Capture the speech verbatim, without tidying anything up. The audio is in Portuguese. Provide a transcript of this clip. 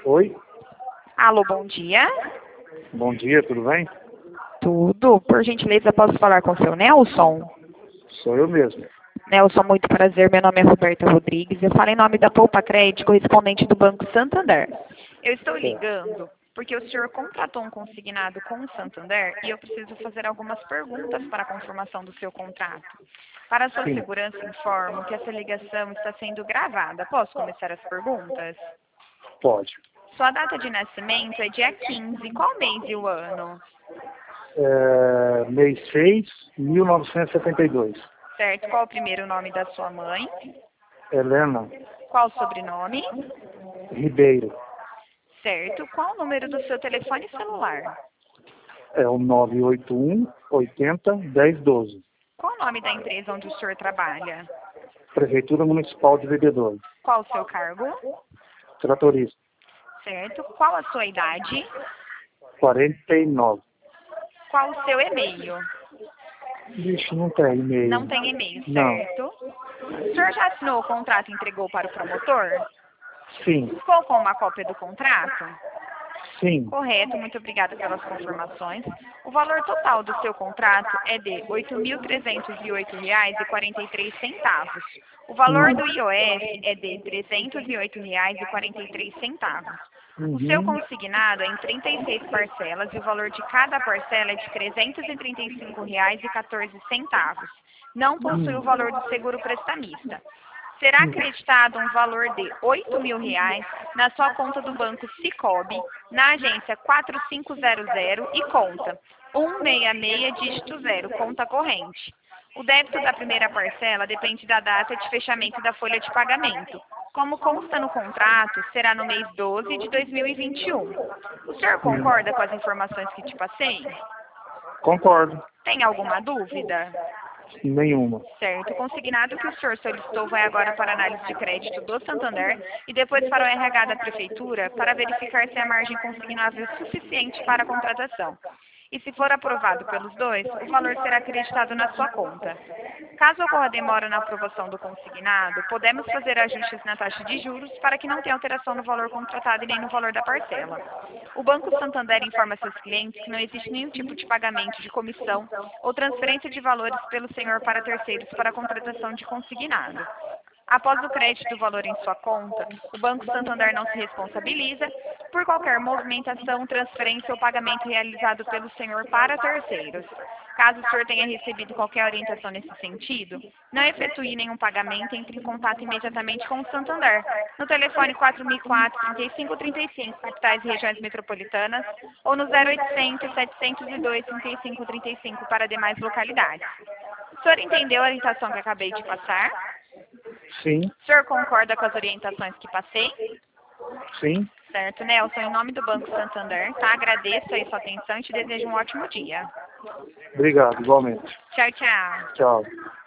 Oi, Alô, bom dia. bom dia, tudo bem? Tudo. Por gentileza, posso falar com o seu Nelson? Sou eu mesmo. Nelson, muito prazer. Meu nome é Roberta Rodrigues. Eu falo em nome da Poupa Crédito, correspondente do Banco Santander. Eu estou ligando porque o senhor contratou um consignado com o Santander e eu preciso fazer algumas perguntas para a confirmação do seu contrato. Para a sua Sim, segurança, informo que essa ligação está sendo gravada. Posso começar as perguntas? pode. Sua data de nascimento é dia quinze. Qual mês e o ano? É, mês seis, mil novecentos e setenta e dois. Certo. Qual o primeiro nome da sua mãe? Helena Qual o sobrenome? Ribeiro. Certo. Qual o número do seu telefone celular? É o nove oito um, oitenta, dez, doze. Qual o nome da empresa onde o senhor trabalha? Prefeitura Municipal de Bebedouro. Qual o seu cargo? Tratorista. Certo. Qual a sua idade? quarenta e nove. Qual o seu e-mail? Vixe, não tem e-mail. Não tem e-mail, Não. certo? O senhor já assinou o contrato e entregou para o promotor? Sim, Ficou com uma cópia do contrato? sim. Correto, muito obrigada pelas confirmações. O valor total do seu contrato é de oito mil trezentos e oito reais e quarenta e três centavos. O valor do I O F é de trezentos e oito reais e quarenta e três centavos. O seu Uhum. consignado é em trinta e seis parcelas e o valor de cada parcela é de trezentos e trinta e cinco reais e quatorze centavos. Não possui o valor do seguro prestamista. Será acreditado um valor de oito mil reais na sua conta do Banco Sicoob, na agência quatro cinco zero zero e conta um seis seis, dígito zero, conta corrente. O débito da primeira parcela depende da data de fechamento da folha de pagamento. Como consta no contrato, será no mês doze de dois mil e vinte e um. O senhor concorda com as informações que te passei? Concordo. Tem alguma dúvida? Nenhuma. Certo. O consignado que o senhor solicitou vai agora para a análise de crédito do Santander e depois para o R H da Prefeitura para verificar se a margem consignável é suficiente para a contratação. E se for aprovado pelos dois, o valor será acreditado na sua conta. Caso ocorra demora na aprovação do consignado, podemos fazer ajustes na taxa de juros para que não tenha alteração no valor contratado e nem no valor da parcela. O Banco Santander informa seus clientes que não existe nenhum tipo de pagamento de comissão ou transferência de valores pelo senhor para terceiros para a contratação de consignado. Após o crédito do valor em sua conta, o Banco Santander não se responsabiliza por qualquer movimentação, transferência ou pagamento realizado pelo senhor para terceiros. Caso o senhor tenha recebido qualquer orientação nesse sentido, não efetue nenhum pagamento e entre em contato imediatamente com o Santander, no telefone quatro mil e quatro, trinta e cinco trinta e cinco, capitais e regiões metropolitanas, ou no zero oitocentos, setecentos e dois, trinta e cinco trinta e cinco para demais localidades. O senhor entendeu a orientação que acabei de passar? Sim, O senhor concorda com as orientações que passei? sim. Certo, Nelson, em nome do Banco Santander, tá? Agradeço aí sua atenção e te desejo um ótimo dia. Obrigado, igualmente. Tchau, tchau. Tchau.